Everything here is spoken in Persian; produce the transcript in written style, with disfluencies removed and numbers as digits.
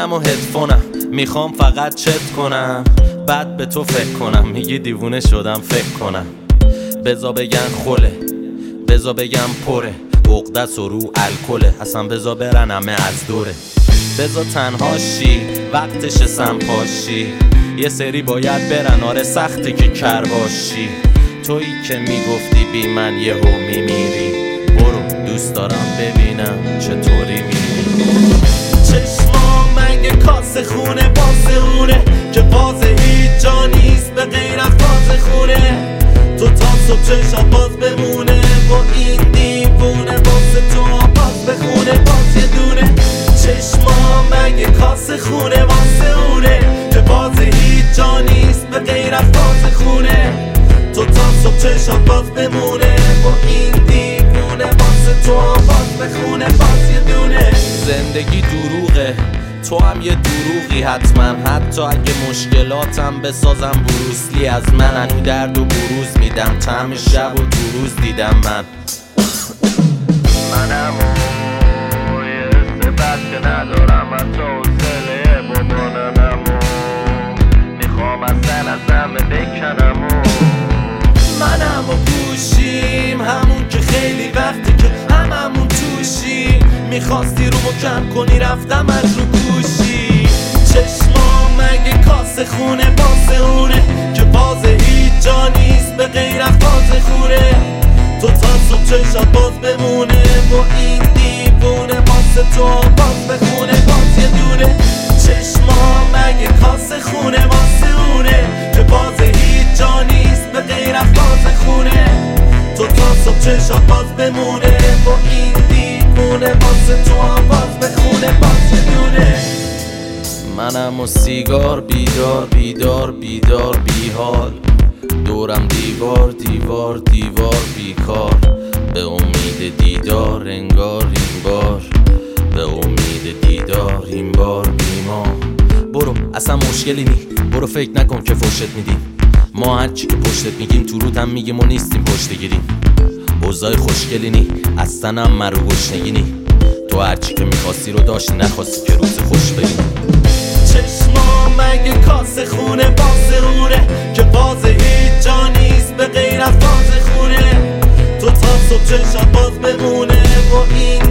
منم و هدفونم میخوام فقط چت کنم، بعد به تو فکر کنم. میگی دیوونه شدم فکر کنم. بزا بگن خوله، بزا بگم پره، عقدس و رو الکله، اصلا بزا برن همه از دوره. بزا تنها شی وقتش سمپاشی، یه سری باید برن، آره سخته که کر باشی. تویی که میگفتی بی من یهو میمیری، برو دوست دارم ببینم چطوری میری. چشما مگه کاسه خونه واسه اونه که باز هیچ جا نیست به غیر از باز خونه. تو تا صبح چشات باز بمونه با این دیوونه، واسه تو باز بخونه باز یه دونه. چشما مگه کاسه خونه واسه اونه که باز هیچ جا نیست به غیر از باز خونه. تو تا صبح چشات باز بمونه با این دیوونه، واسه تو باز بخونه باز یه دونه. زندگی دروغه، تو هم یه دروغی حتما. حتی اگه مشکلاتم بسازم بروسلی از من، انو درد و بروز میدم، طعم شب و دو روز دیدم من. منم و یه حس بد که ندارم حتی حوصله باباننم و میخوام اصلا ازم بکنم و منم و گوشیم همون که خیلی وقتی که هممون توشیم. میخواستی رومو کم کنی رفتم از رو گوشی. چشما مگه کاسه خونه واسه اونه که باز هیچ جا نیست به غیر از باز خونه. تو تا صبح چشات باز بمونه با این دیوونه، واسه تو باز بخونه باز یه دونه. چشما مگه کاسه خونه واسه اونه که باز هیچ جا نیست به غیر از باز خونه. تو تا صبح چشات باز بمونه با این دیوونه، واسه تو باز بخونه باز یه دونه. منم و سیگار بیدار بیدار بیدار بیحال، دورم دیوار دیوار دیوار بیکار. به امید دیدار انگار این بار، به امید دیدار این بار بیما. برو اصلا مشکلی نی، برو فکر نکن که فرشت میدیم. ما هرچی که پشتت میگیم تو روت هم میگیم و نیستیم پشت گیریم. اوضاع خوشگلی نی، اصلا هم مرو گشنگی نی. تو هرچی که میخواستی رو داشتی، نخواستی که روز خوش بریم. چشما مگه کاسه خونه واسه اونه که باز هیچ جا نیست به غیر از باز خونه. تو تا صبح چشات باز بمونه با این